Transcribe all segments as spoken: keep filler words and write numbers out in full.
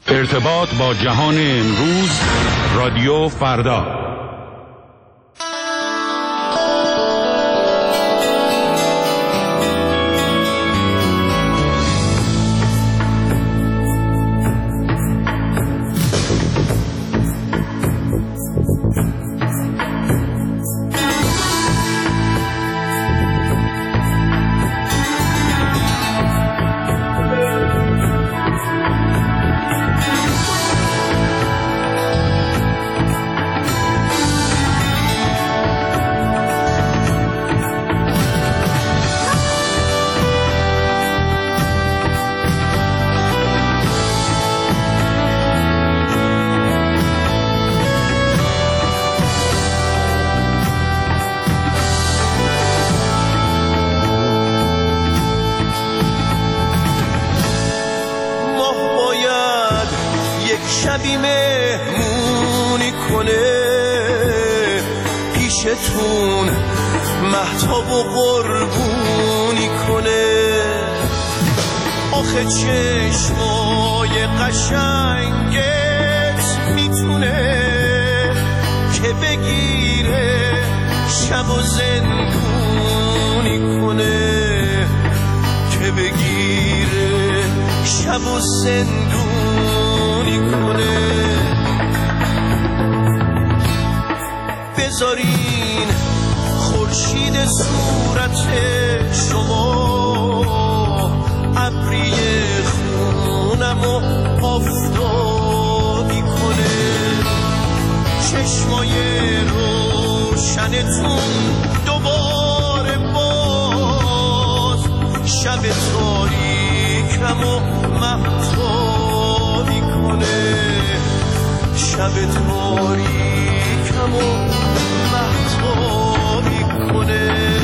ارتباط با جهان امروز، رادیو فردا. شبی مهمونی کنه پیشتون، مهتاب و قربونی کنه. آخه چشمای قشنگت میتونه که بگیره شب و زندونی کنه، که بگیره شب و زندونی کنه. بذارین خورشید صورت شما ابری خونم و آفتابی کنه. چشمای روشنتون دوباره باز شب تاریکم و مهتابی کنه، شب تاریکم و مهتابی کنه.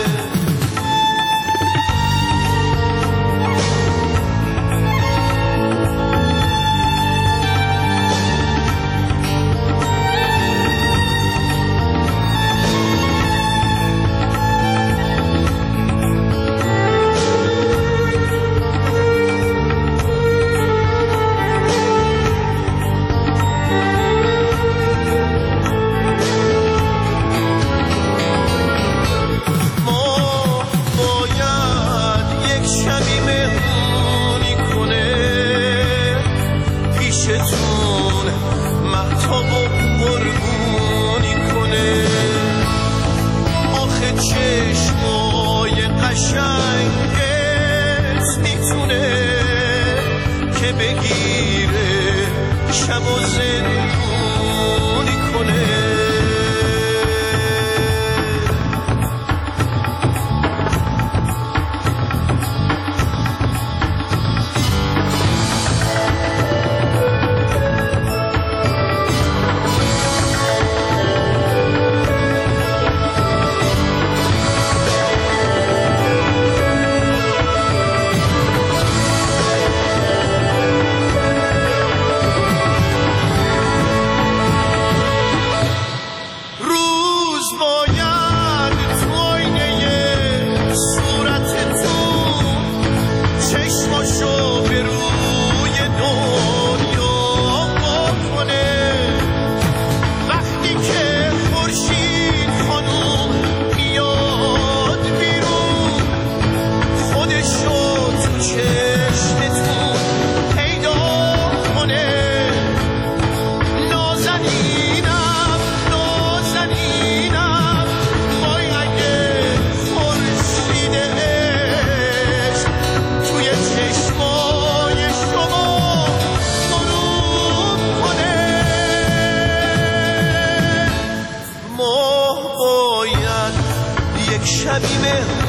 شبی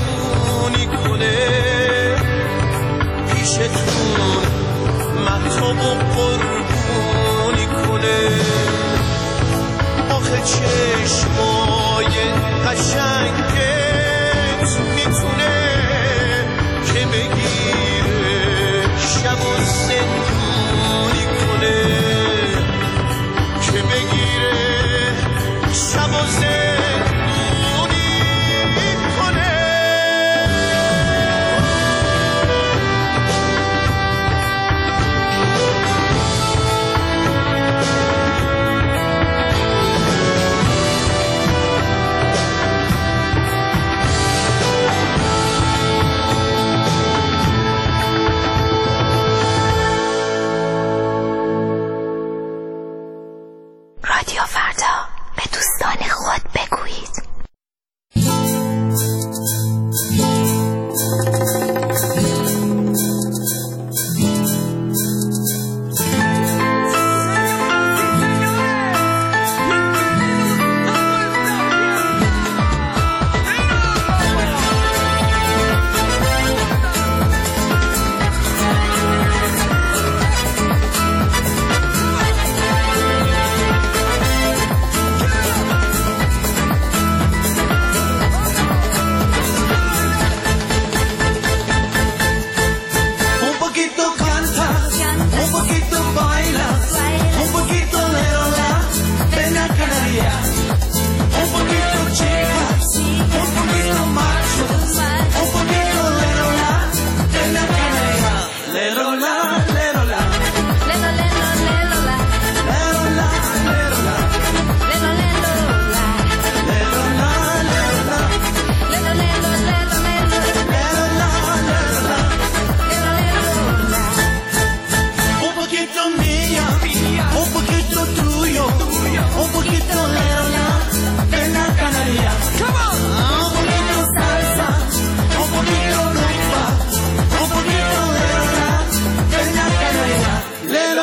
مهمونی کنه پیشتون، مهتاب و قربونی کنه. آخه چشمای قشنگت میتونه که بگیره شب و زندونی کنه، که بگیره شب و زندونی.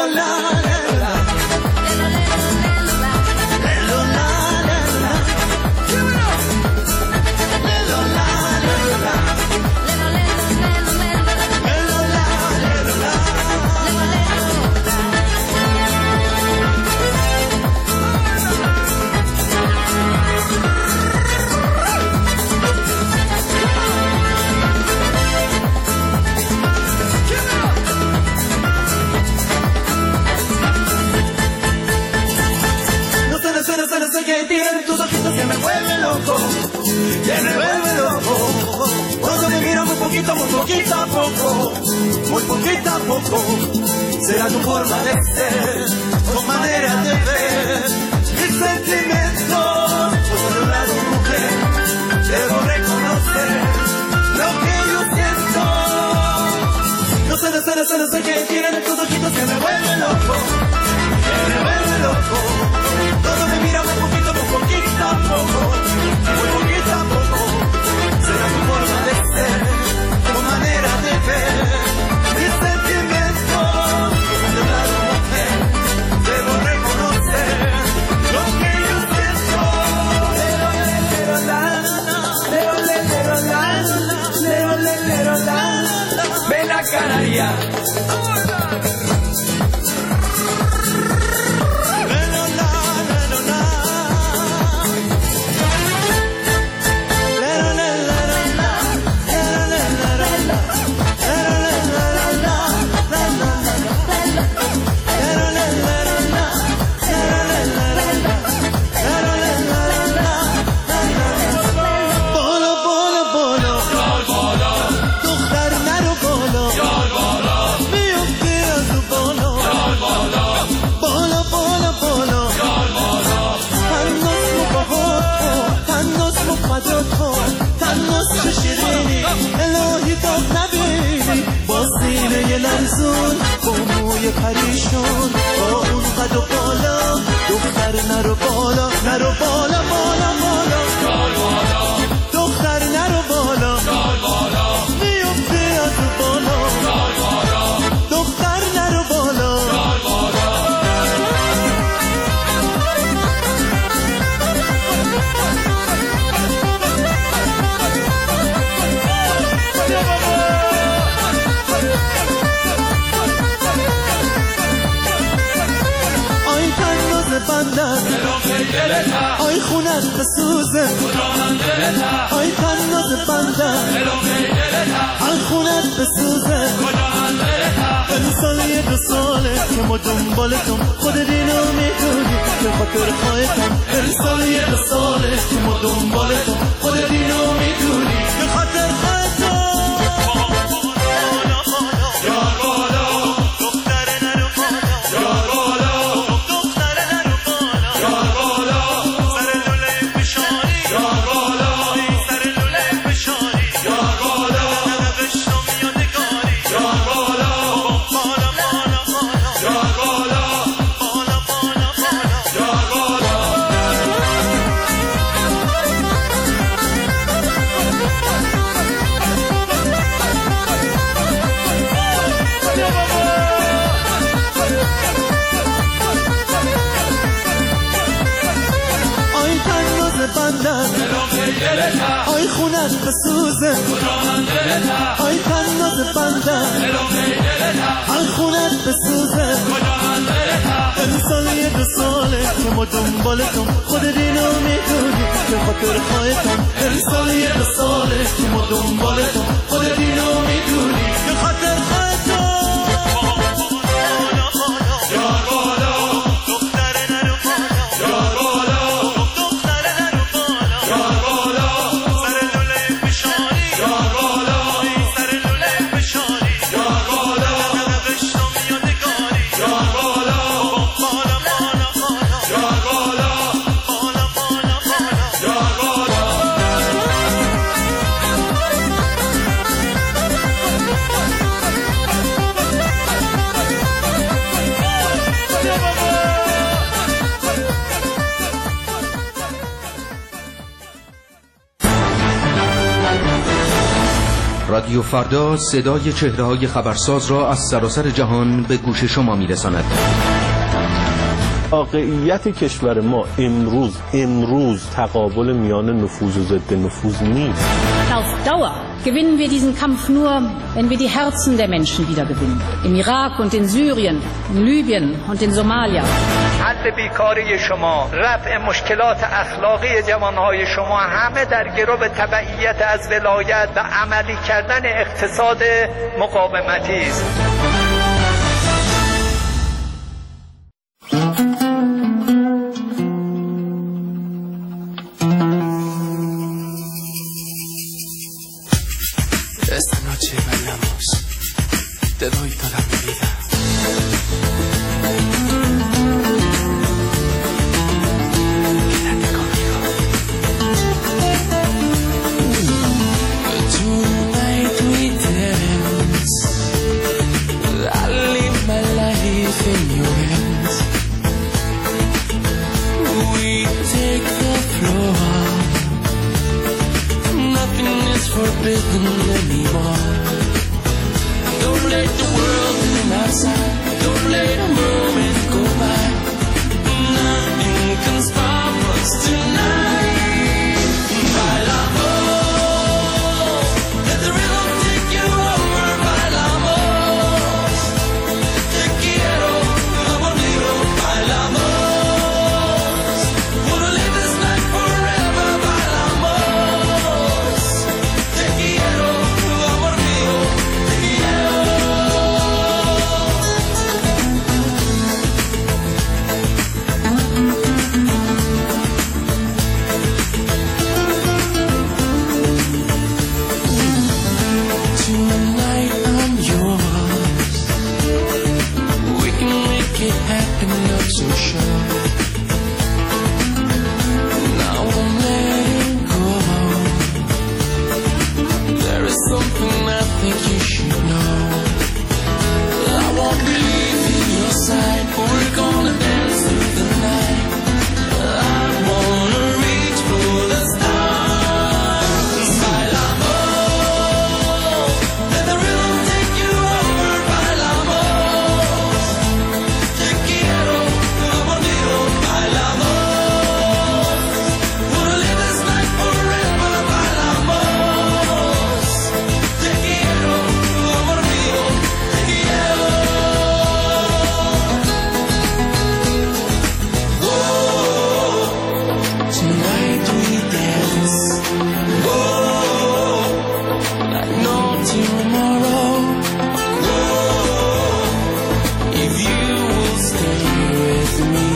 Que tienen tus ojitos que me vuelven loco, que me vuelven loco. Cuando me miran muy poquito, muy poquito a poco, muy poquito a poco. Será tu forma de ser, tu manera de ver mis sentimientos. Por un lado, mujer, debo reconocer lo que yo siento. No sé, no sé, no sé, no sé qué tienen tus ojitos que me vuelven loco, que me vuelven loco. Todo me mira muy poquito, muy poquito a poco, muy poquito a poco. Será tu forma de ser, tu manera de ver mis sentimientos. De un lado, mujer, debo reconocer lo que yo siento. Lero, lero, la, lero, lero, la, lero, lero, la. Ven a Canaria. لرزون با موی پریشون با اون قد و بالا دختر نرو بالا نرو بالا بالا بالا دختر نرو بالا میفته از بالا دختر نرو بالا آی خونت بسوزه آی تناز بندن آی خونت بسوزه این سال یه دو ساله که ما دنبالتم خود دینو میدونی که خاطر خواهتم این سال یه دو ساله که ما دنبالتم خود دینو میدونی که خاطر خواهتم آی خونت بسوزه آی تناز بندن آی خونت بسوزه این سال یه دو ساله که ما دنبالتم خود دینو میدونی که خاطر خواهتم این سال یه دو ساله که ما دنبالتم خود دینو میدونی که خاطر خواهتم رادیو فردا صدای چهره‌های خبرساز را از سراسر جهان به گوش شما می‌رساند. واقعیت کشور ما امروز امروز تقابل میان نفوذ و ضد نفوذ نیست. Auf Dauer gewinnen wir diesen Kampf nur, wenn wir die Herzen der Menschen wiedergewinnen. Im Irak und in Syrien, in Libyen und in Somalia. حل بیکاری شما، رفع مشکلات اخلاقی جوانهای شما همه در گرو تبعیت از ولایت و عملی کردن اقتصاد مقاومتی است. Esta noche bailamos, te doy toda mi vida. Quédate conmigo. Tonight we dance, I live my life in your hands. We take the floor. Nothing is forbidden anymore. Don't let the world turn outside. Don't let a moment go by. Nothing can stop us tonight. Bailamos, let the rhythm take you over. Bailamos, te quiero, amor mío. Bailamos, wanna live this night forever. Bailamos, te quiero, amor mío, te quiero. Tonight I'm yours. We can make it happen, not so sure. Now I'm letting go. There is something I think you should know. I won't be leaving your side. We're gonna dance through the night. I wanna reach for the stars. Bailamos, let the rhythm take you over. Bailamos, te quiero, amor mío. Bailamos, wanna live this night forever. Bailamos, te quiero, amor mío, te quiero. Oh, tonight we dance. Oh, like no tomorrow. Oh, if you will stay with me.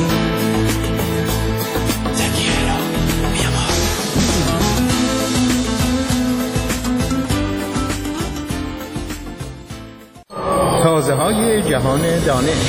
Te quiero, mi amor. تازه های جهان دانش.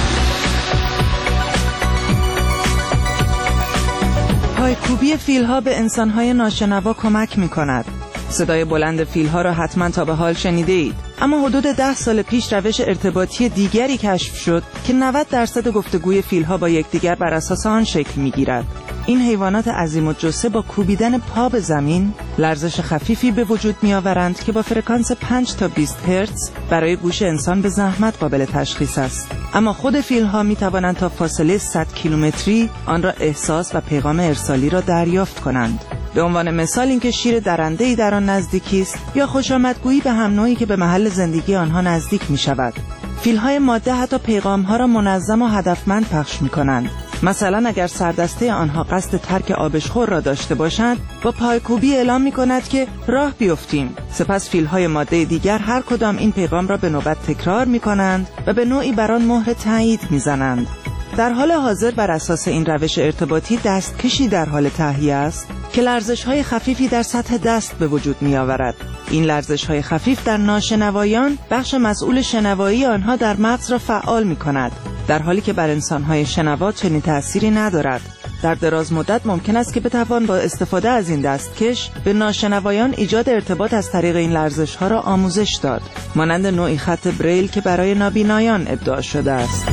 پایکوبی فیل‌ها به انسان‌های ناشنوا کمک می‌کند. صدای بلند فیل‌ها را حتما تا به حال شنیده اید. اما حدود ده سال پیش روش ارتباطی دیگری کشف شد که نود درصد گفتگوی فیل‌ها با یکدیگر بر اساس آن شکل می‌گیرد. این حیوانات عظیم الجثه با کوبیدن پا به زمین لرزش خفیفی به وجود می‌آورند که با فرکانس پنج تا بیست هرتز برای گوش انسان به زحمت قابل تشخیص است. اما خود فیل‌ها می‌توانند تا فاصله صد کیلومتری آن را احساس و پیغام ارسالی را دریافت کنند. به عنوان مثال اینکه شیر درنده‌ای در آن نزدیکی است یا خوشامدگویی به هم نوعی که به محل زندگی آنها نزدیک می‌شود. فیل‌های ماده حتی پیغام‌ها را منظم و هدفمند پخش می‌کنند. مثلا اگر سردسته آنها قصد ترک آبشخور را داشته باشند، با پایکوبی اعلام می‌کند که راه بیفتیم. سپس فیل‌های ماده دیگر هر کدام این پیغام را به نوبت تکرار می‌کنند و به نوعی بر آن مهر تایید می‌زنند. در حال حاضر بر اساس این روش ارتباطی دستکشی در حال تهیه است که لرزش‌های خفیفی در سطح دست به وجود می‌آورد. این لرزش‌های خفیف در ناشنوایان بخش مسئول شنوایی آنها در مغز را فعال می‌کند، در حالی که بر انسان‌های شنوا چنین تأثیری ندارد. در دراز مدت ممکن است که بتوان با استفاده از این دستکش به ناشنوایان ایجاد ارتباط از طریق این لرزش‌ها را آموزش داد، مانند نوعی خط بریل که برای نابینایان ابداع شده است.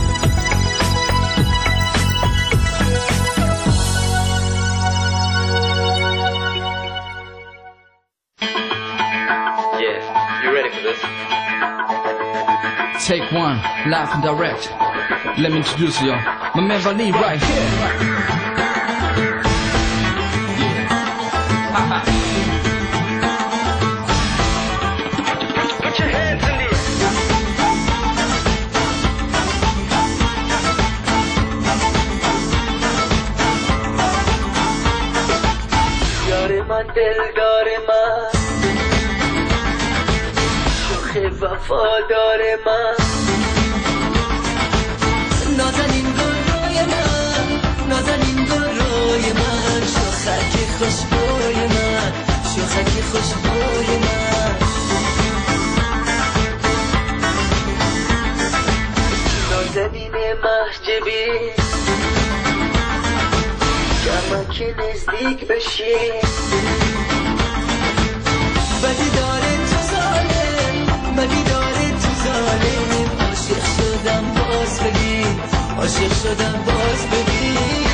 Yes, you Take one, live and direct. Let me introduce you, my man Vali right here. Put your hands in the air. یار من دلدار من شوخ وفادار من نازنین گل روی من نازنین گل روی من شوخک خوشبوی من شوخک خوشبوی من نازنین محجبی کما که نزدیک بشی بدی داره تو ظالم بدی داره تو ظالم عاشق شدم باز بگی عاشق شدم باز بگی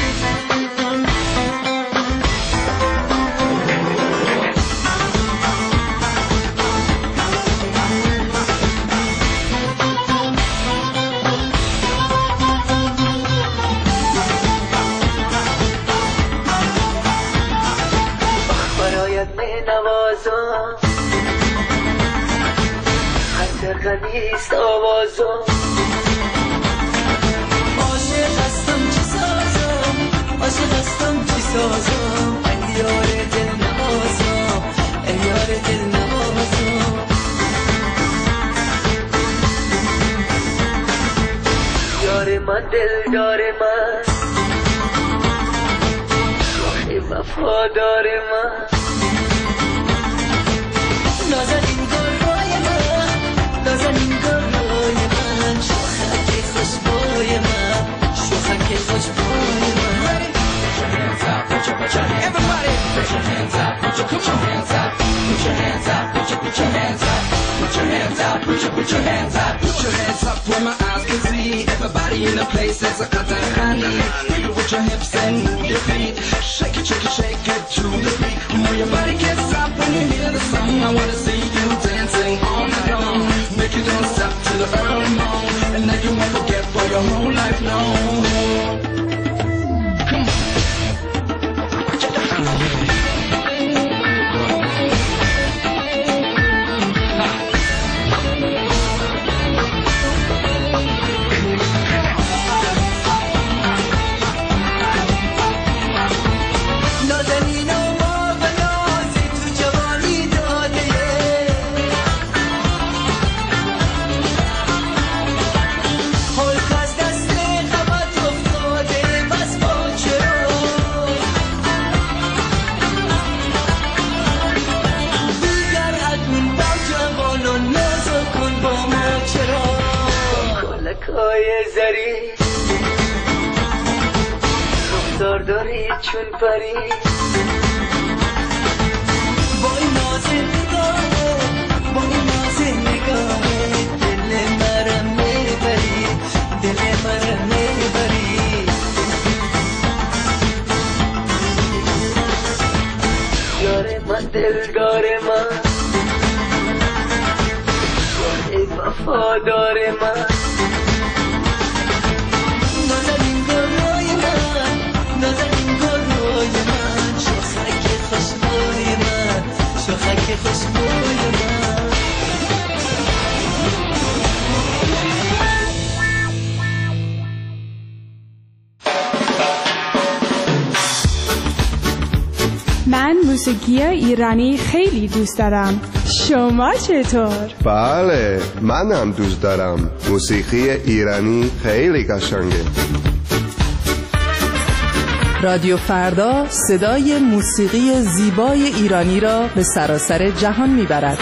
نوازم خطر غلیست آوازم عاشق هستم چی سازم عاشق هستم چی سازم ای یار دل نوازم ای یار دل نوازم یار من دلدار من شوخ وفادار من نازنین گل روی من نازنین گل روی من شوخک خوشبوی من شوخک خوشبوی من Put your hands up, put your, put your hands Everybody. up Put your hands up, put your, put your hands up Put your hands up, put your, put your hands up Put your hands up, put your, put your hands up Put your hands up where my eyes can see Everybody in the place that's a Qatar Khani People with your hips and move your feet Shake it, shake it, shake it to the beat Move your body can't stop when you hear the song I wanna see you dancing all night long Make you don't stop till the early morn And then you won't forget for your whole life long Come on زری رفتار داری چون پری با این ناز نگاهه با این ناز نگاهه دل مرم میبری دل مرم میبری یار من دلدار من ای وفادار من نازنین گل روی من نازنین گل روی من شوخک خوشبوی من شوخک خوشبوی من من موسیقی ایرانی خیلی دوست دارم. شما چطور؟ بله، من هم دوست دارم. موسیقی ایرانی خیلی قشنگه. رادیو فردا صدای موسیقی زیبای ایرانی را به سراسر جهان میبرد.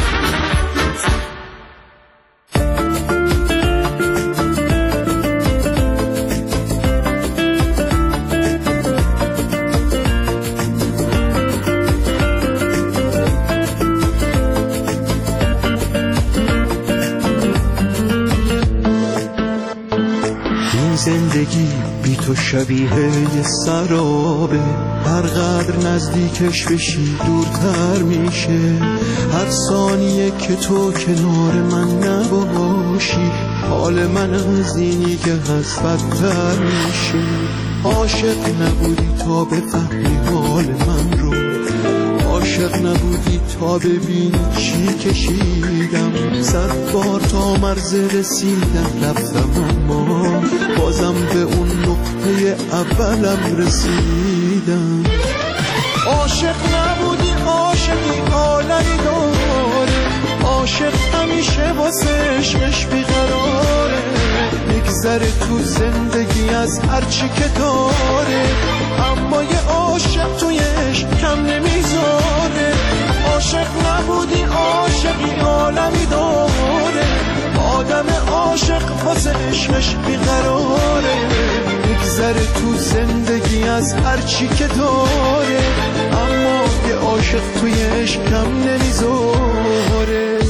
زندگی بی تو شبیه یه سرابه، هر قدر نزدیکش بشی دورتر میشه. هر ثانیه که تو کنار من نباشی حال من از اینی که هست بدتر میشه. عاشق نبودی تا بفهمی حال من رو، عاشق نبودی تا ببینی چی کشیدم. صد بار تا مرز رسیدم رفتم اما بازم به اون نقطه اولم رسیدم. عاشق نبودی عاشقی عالمی داره، عاشق همیشه واسه عشقش بیقراره. میگذره تو زندگی از هرچی که داره، اما یه عاشق توی عشق کم نمیذاره. عاشق نبودی عاشقی عالمی داره، آدم عاشق واسه عشقش بیقراره. میگذره تو زندگی از هرچی که داره، اما یه عاشق توی عشق کم نمیذاره.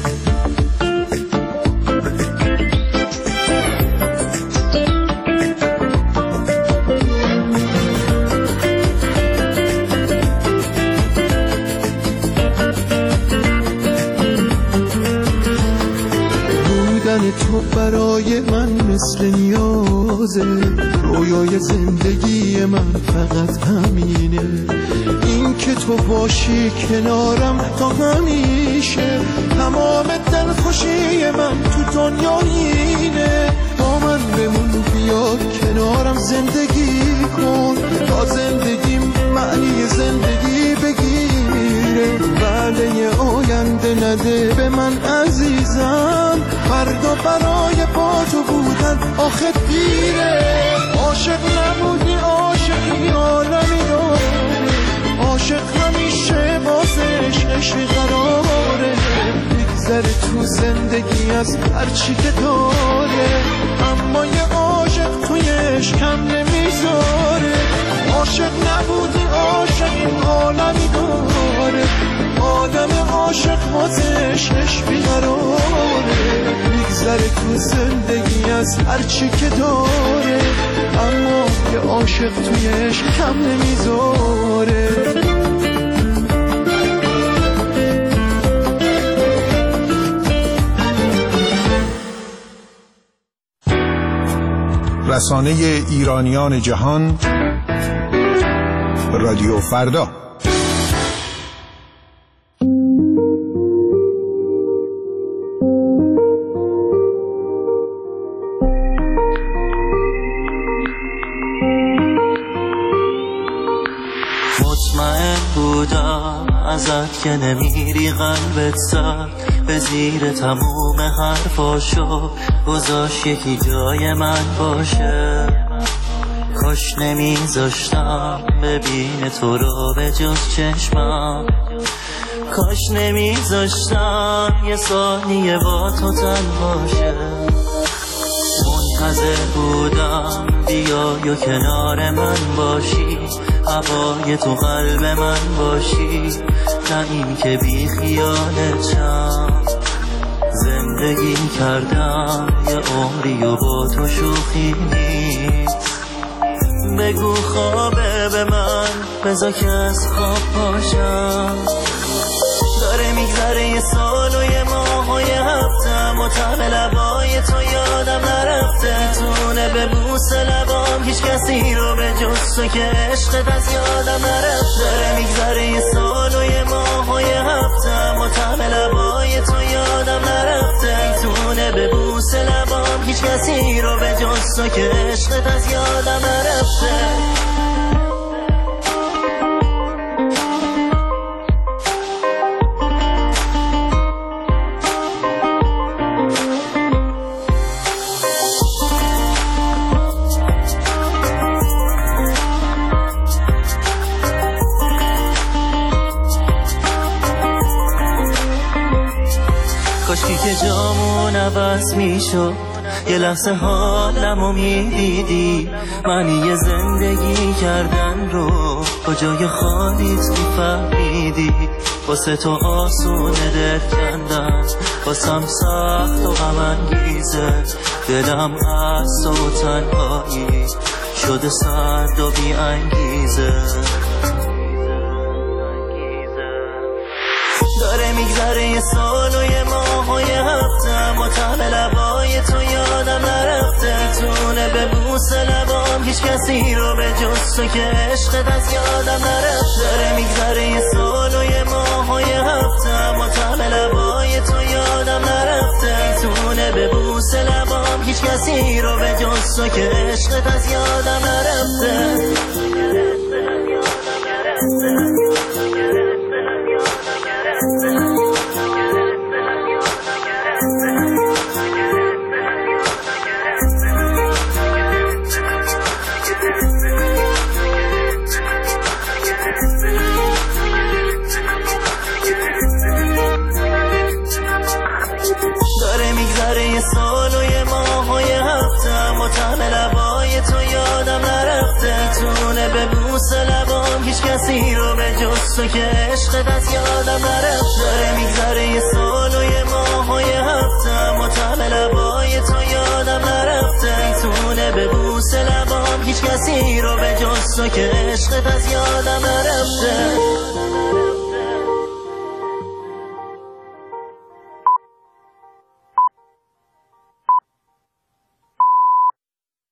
تو برای من مثل نیازه، رویای زندگی من فقط همینه. این که تو باشی کنارم تا همیشه، تمام دلخوشی من تو دنیا اینه. با من بمون بیا کنارم زندگی کن، تا زندگیم معنی زندگی بگیره. بله آینده نده به من عزیزم، فردا برای با تو بودن آخه دیره. عاشق نبودی عاشقی عالمی داره، عاشق همیشه واسه عشقش قراره. میگذره تو زندگی از هرچی که داره، اما یه عاشق توی عشق کم نمیذاره. عاشق نبودی عاشقی عالمی داره، آدم عاشق واسه عشقش بیقراره. میگذره تو زندگی از هرچی که داره، اما یه عاشق توی عشق کم نمیذاره. رسانه ایرانیان جهان، رادیو فردا. ازت که نمیری قلبت سر به زیر تموم حرفاشو گذاشت یکی جای من باشه. کاش نمیذاشتم ببین تو رو به جز چشمم، کاش نمیذاشتم یه ثانیه با تو تنها شه. منتظر بودم بیای و کنار من باشی، هوای تو قلب من باشی، نه این که بی خیالتم. زندگی کردم یه عمری و با تو شوخی نیست. بگو خوابه به من، بذار که از خواب پاشم. داره میگذره یه سال و یه ماه و یه هفتم و طعم لبای تو یادم نرفته. تونه به بوس لبام هیچ کسی رو به جز تو که عشقت از یادم نرفته. داره میگذره یه سال و یه ماه و یه هفتم و طعم لبای تو یادم نرفته. تونه به بوس لبام هیچ کسی رو به جز تو که عشقت از یادم نرفته. کاشکی که جامون عوض میشد، یه لحظه حالمو میدیدی. معنی زندگی کردن رو کجای خالیت میفهمیدی. واسه تو آسونه دل کندن، واسم سخت و غم انگیزه. دلم از تو تنهایی شده سرد و بی انگیزه. داره میگذره یه سال و یه ماه و یه هفته، اما طعم لبای تو یادم نرفته. تونه به بوس لبام هیچ کسی رو به جز تو که عشقت از یادم نرفته. داره میگذره یه سال و یه ماه و یه هفته، اما طعم لبای تو یادم نرفته. تونه به بوس لبام هیچ کسی رو به جز تو که عشقت از یادم نرفته. داره میگذره یه سال و یه ماه و یه هفته، اما طعم لبای تو یادم نرفته. تونه به بوس لبام هیچ کسی رو به جز تو که عشقت از یادم نرفته. داره میگذره یه سال و یه ماه و یه هفته، اما طعم لبای تو یادم نرفته. تونه به بوس لبام هیچ کسی رو به جز تو که عشقت از یادم نرفته.